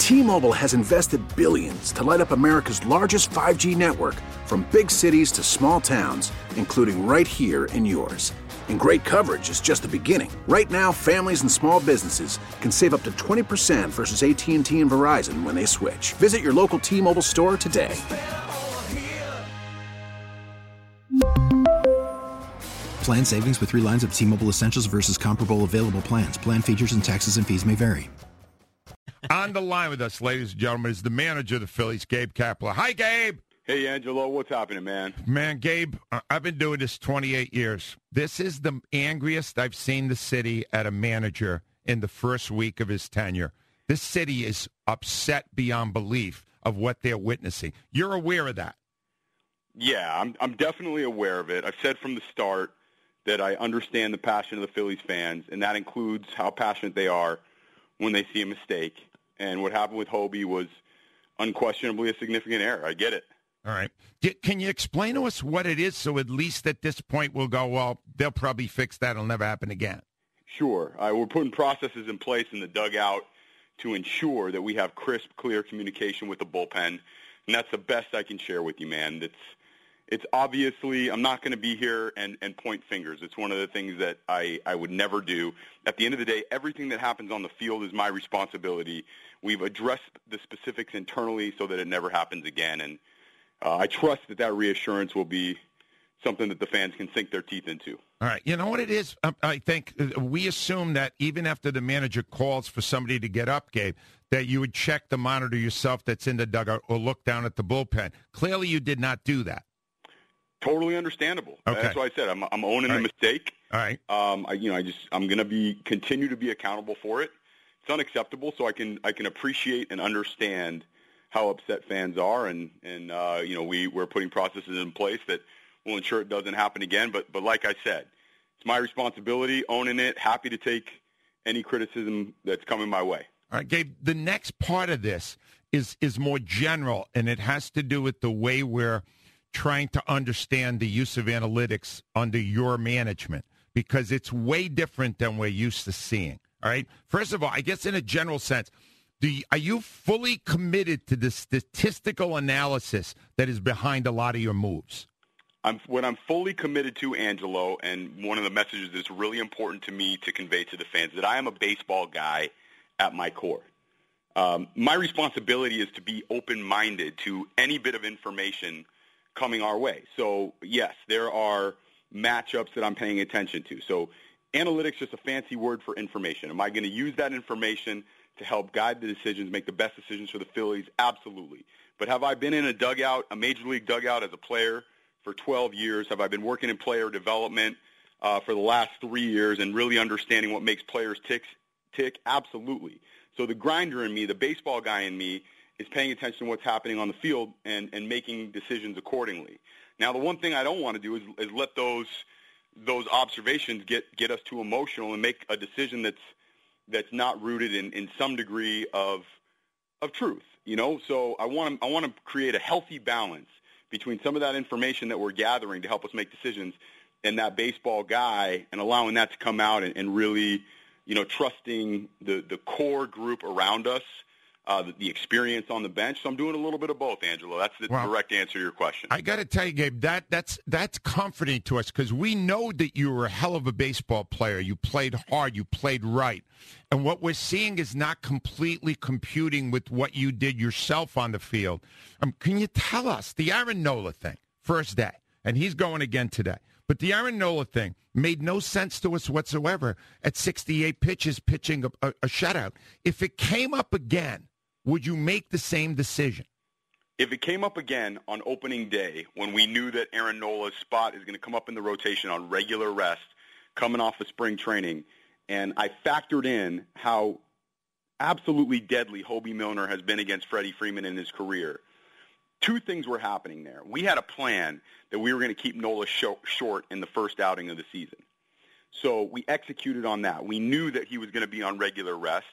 T-Mobile has invested billions to light up America's largest 5G network, from big cities to small towns, including right here in yours. And great coverage is just the beginning. Right now, families and small businesses can save up to 20% versus AT&T and Verizon when they switch. Visit your local T-Mobile store today. Plan savings with 3 lines of T-Mobile Essentials versus comparable available plans. Plan features and taxes and fees may vary. On the line with us, ladies and gentlemen, is the manager of the Phillies, Gabe Kapler. Hi, Gabe. Hey, Angelo. What's happening, man? Man, Gabe, I've been doing this 28 years. This is the angriest I've seen the city at a manager in the first week of his tenure. This city is upset beyond belief of what they're witnessing. You're aware of that? Yeah, I'm definitely aware of it. I've said from the start that I understand the passion of the Phillies fans, and that includes how passionate they are when they see a mistake. And what happened with Hobie was unquestionably a significant error. I get it. All right. Can you explain to us what it is so at least at this point we'll go, well, they'll probably fix that. It'll never happen again. Sure. We're putting processes in place in the dugout to ensure that we have crisp, clear communication with the bullpen, and that's the best I can share with you, man. It's obviously, I'm not going to be here and point fingers. It's one of the things that I would never do. At the end of the day, everything that happens on the field is my responsibility. We've addressed the specifics internally so that it never happens again, and I trust that reassurance will be something that the fans can sink their teeth into. All right. You know what it is? I think we assume that even after the manager calls for somebody to get up, Gabe, that you would check the monitor yourself that's in the dugout or look down at the bullpen. Clearly you did not do that. Totally understandable. Okay. That's why I said I'm owning the mistake. All right. I'm going to continue to be accountable for it. It's unacceptable, so I can appreciate and understand how upset fans are, and we're putting processes in place that will ensure it doesn't happen again. But like I said, it's my responsibility, owning it, happy to take any criticism that's coming my way. All right, Gabe, the next part of this is more general, and it has to do with the way we're trying to understand the use of analytics under your management, because it's way different than we're used to seeing. All right. First of all, I guess in a general sense, are you fully committed to the statistical analysis that is behind a lot of your moves? What I'm fully committed to, Angelo, and one of the messages that's really important to me to convey to the fans, that I am a baseball guy at my core. My responsibility is to be open-minded to any bit of information coming our way. So, yes, there are matchups that I'm paying attention to. So analytics is just a fancy word for information. Am I going to use that information to help guide the decisions, make the best decisions for the Phillies? Absolutely. But have I been in a major league dugout as a player for 12 years? Have I been working in player development for the last 3 years and really understanding what makes players tick? Absolutely. So the grinder in me, the baseball guy in me, is paying attention to what's happening on the field and making decisions accordingly. Now, the one thing I don't want to do is let those observations get us too emotional and make a decision that's not rooted in some degree of truth. So I want to create a healthy balance between some of that information that we're gathering to help us make decisions and that baseball guy, and allowing that to come out and really, trusting the core group around us. The experience on the bench. So I'm doing a little bit of both, Angelo. That's the direct answer to your question. I got to tell you, Gabe, that's comforting to us, because we know that you were a hell of a baseball player. You played hard. You played right. And what we're seeing is not completely computing with what you did yourself on the field. Can you tell us the Aaron Nola thing, first day, and he's going again today, but the Aaron Nola thing made no sense to us whatsoever at 68 pitches pitching a shutout. If it came up again, would you make the same decision? If it came up again on opening day, when we knew that Aaron Nola's spot is going to come up in the rotation on regular rest, coming off of spring training, and I factored in how absolutely deadly Hobie Milner has been against Freddie Freeman in his career, two things were happening there. We had a plan that we were going to keep Nola short in the first outing of the season. So we executed on that. We knew that he was going to be on regular rest.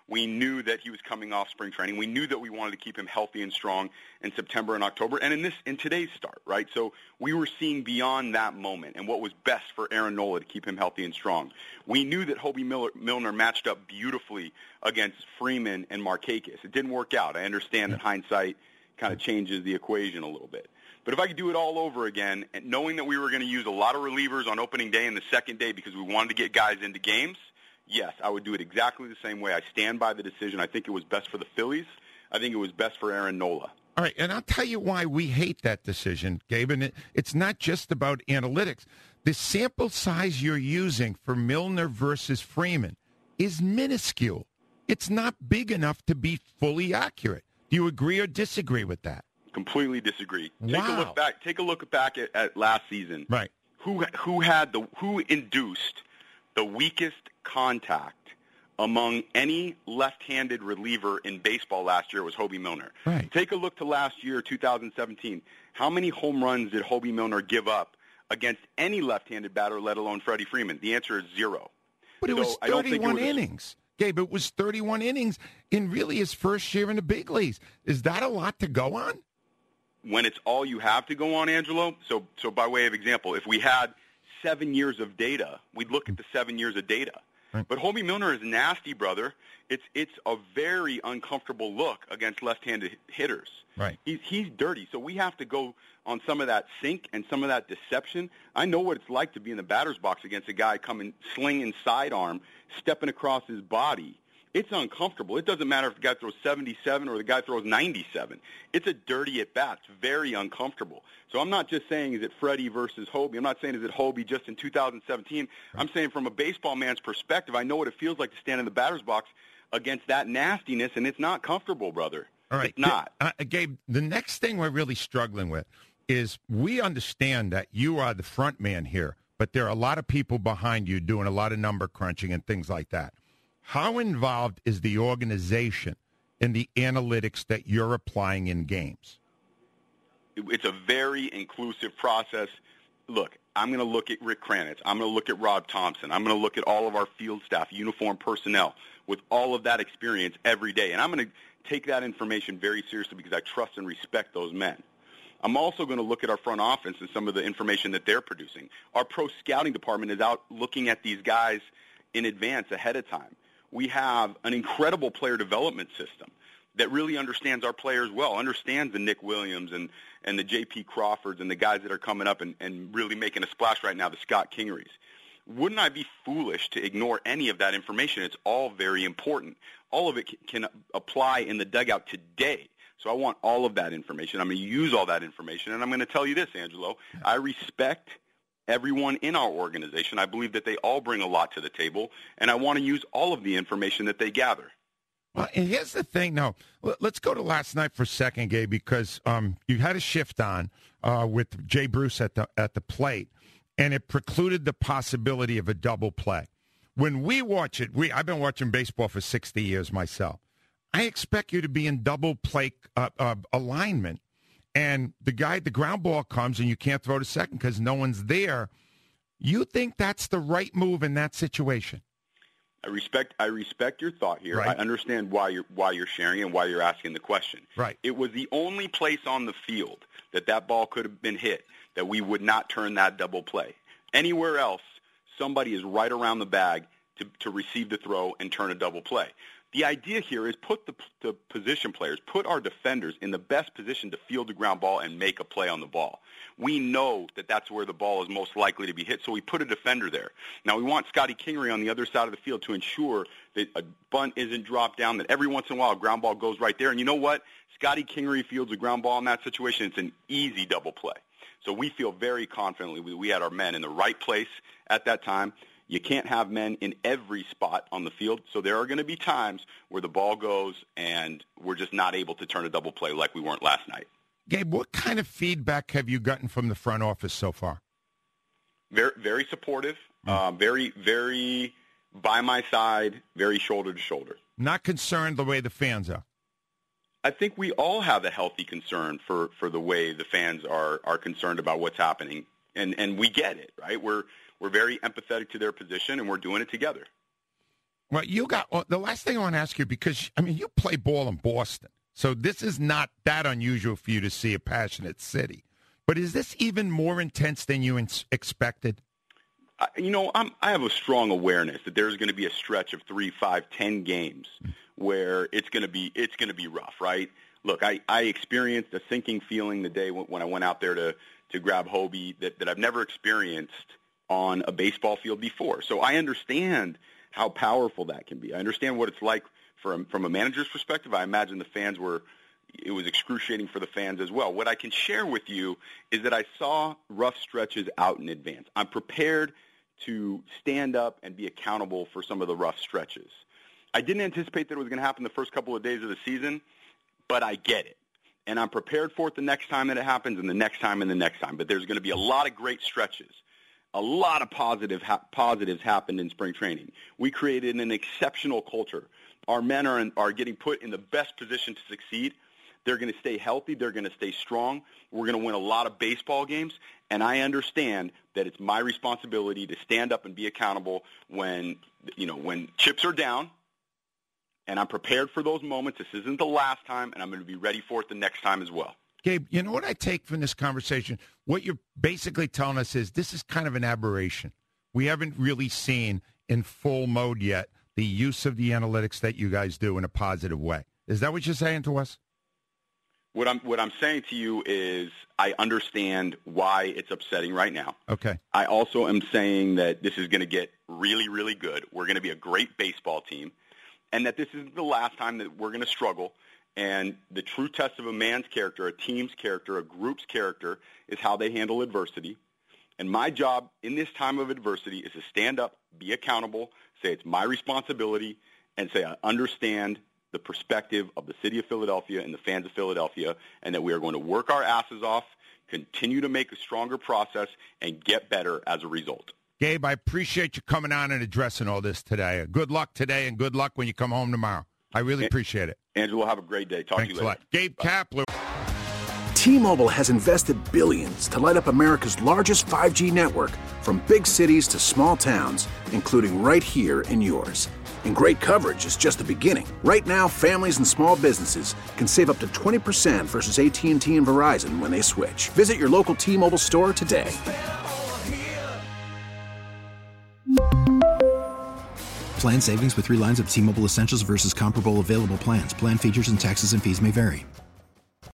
We knew that he was coming off spring training. We knew that we wanted to keep him healthy and strong in September and October, and in today's start, right? So we were seeing beyond that moment and what was best for Aaron Nola to keep him healthy and strong. We knew that Hobie Milner matched up beautifully against Freeman and Markakis. It didn't work out. I understand that hindsight kind of changes the equation a little bit. But if I could do it all over again, and knowing that we were going to use a lot of relievers on opening day and the second day because we wanted to get guys into games, yes, I would do it exactly the same way. I stand by the decision. I think it was best for the Phillies. I think it was best for Aaron Nola. All right, and I'll tell you why we hate that decision, Gabe, and it's not just about analytics. The sample size you're using for Milner versus Freeman is minuscule. It's not big enough to be fully accurate. Do you agree or disagree with that? Completely disagree. Wow. Take a look back at last season. Right. Who induced the weakest contact among any left-handed reliever in baseball last year was Hobie Milner. Right. Take a look to last year, 2017. How many home runs did Hobie Milner give up against any left-handed batter, let alone Freddie Freeman? The answer is 0. But it was 31 innings. Gabe, it was 31 innings in really his first year in the big leagues. Is that a lot to go on? When it's all you have to go on, Angelo, so by way of example, if we had 7 years of data, we'd look at the 7 years of data. Right. But Hobie Milner is nasty, brother. It's a very uncomfortable look against left-handed hitters. Right. He's dirty, so we have to go on some of that sink and some of that deception. I know what it's like to be in the batter's box against a guy coming slinging sidearm, stepping across his body. It's uncomfortable. It doesn't matter if the guy throws 77 or the guy throws 97. It's a dirty at-bat. It's very uncomfortable. So I'm not just saying is it Freddie versus Hobie. I'm not saying is it Hobie just in 2017. Right. I'm saying from a baseball man's perspective, I know what it feels like to stand in the batter's box against that nastiness, and it's not comfortable, brother. All right. It's not. Gabe, the next thing we're really struggling with is we understand that you are the front man here, but there are a lot of people behind you doing a lot of number crunching and things like that. How involved is the organization in the analytics that you're applying in games? It's a very inclusive process. Look, I'm going to look at Rick Kranitz. I'm going to look at Rob Thompson. I'm going to look at all of our field staff, uniform personnel, with all of that experience every day. And I'm going to take that information very seriously because I trust and respect those men. I'm also going to look at our front office and some of the information that they're producing. Our pro scouting department is out looking at these guys in advance, ahead of time. We have an incredible player development system that really understands our players well, understands the Nick Williams and the J.P. Crawfords and the guys that are coming up and really making a splash right now, the Scott Kingerys. Wouldn't I be foolish to ignore any of that information? It's all very important. All of it can apply in the dugout today. So I want all of that information. I'm going to use all that information, and I'm going to tell you this, Angelo. I respect everyone in our organization. I believe that they all bring a lot to the table, and I want to use all of the information that they gather. Well, and here's the thing. Now, let's go to last night for a second, Gabe, because you had a shift on with Jay Bruce at the plate, and it precluded the possibility of a double play. When we watch it, I've been watching baseball for 60 years myself. I expect you to be in double play alignment. And the ground ball comes and you can't throw to second because no one's there. You think that's the right move in that situation? I respect your thought here. Right. I understand why you're sharing and why you're asking the question. Right. It was the only place on the field that ball could have been hit that we would not turn that double play. Anywhere else, somebody is right around the bag to receive the throw and turn a double play. The idea here is put the position players, put our defenders in the best position to field the ground ball and make a play on the ball. We know that that's where the ball is most likely to be hit, so we put a defender there. Now, we want Scotty Kingery on the other side of the field to ensure that a bunt isn't dropped down, that every once in a while a ground ball goes right there. And you know what? Scotty Kingery fields a ground ball in that situation. It's an easy double play. So we feel very confidently we had our men in the right place at that time. You can't have men in every spot on the field, so there are going to be times where the ball goes and we're just not able to turn a double play like we weren't last night. Gabe, what kind of feedback have you gotten from the front office so far? Very, very supportive, very, very by my side, very shoulder to shoulder. Not concerned the way the fans are? I think we all have a healthy concern for the way the fans are concerned about what's happening, and we get it, right? We're very empathetic to their position, and we're doing it together. Well, the last thing I want to ask you, because, I mean, you play ball in Boston, so this is not that unusual for you to see a passionate city. But is this even more intense than you expected? I have a strong awareness that there's going to be a stretch of 3, 5, 10 games where it's going to be rough, right? Look, I experienced a sinking feeling the day when I went out there to grab Hobie that I've never experienced on a baseball field before. So I understand how powerful that can be. I understand what it's like from a manager's perspective. I imagine it was excruciating for the fans as well. What I can share with you is that I saw rough stretches out in advance. I'm prepared to stand up and be accountable for some of the rough stretches. I didn't anticipate that it was going to happen the first couple of days of the season, but I get it. And I'm prepared for it the next time that it happens and the next time and the next time. But there's going to be a lot of great stretches. A lot of positives happened in spring training. We created an exceptional culture. Our men are getting put in the best position to succeed. They're going to stay healthy. They're going to stay strong. We're going to win a lot of baseball games. And I understand that it's my responsibility to stand up and be accountable when chips are down. And I'm prepared for those moments. This isn't the last time, and I'm going to be ready for it the next time as well. Gabe, you know what I take from this conversation? What you're basically telling us is this is kind of an aberration. We haven't really seen in full mode yet the use of the analytics that you guys do in a positive way. Is that what you're saying to us? What I'm saying to you is I understand why it's upsetting right now. Okay. I also am saying that this is going to get really, really good. We're going to be a great baseball team, and that this isn't the last time that we're going to struggle. And the true test of a man's character, a team's character, a group's character is how they handle adversity. And my job in this time of adversity is to stand up, be accountable, say it's my responsibility, and say I understand the perspective of the city of Philadelphia and the fans of Philadelphia, and that we are going to work our asses off, continue to make a stronger process, and get better as a result. Gabe, I appreciate you coming on and addressing all this today. Good luck today, and good luck when you come home tomorrow. I really appreciate it. Angelo, have a great day. Talk to you later. Thanks a lot. Gabe Kapler. T-Mobile has invested billions to light up America's largest 5G network, from big cities to small towns, including right here in yours. And great coverage is just the beginning. Right now, families and small businesses can save up to 20% versus AT&T and Verizon when they switch. Visit your local T-Mobile store today. Plan savings with 3 lines of T-Mobile Essentials versus comparable available plans. Plan features and taxes and fees may vary.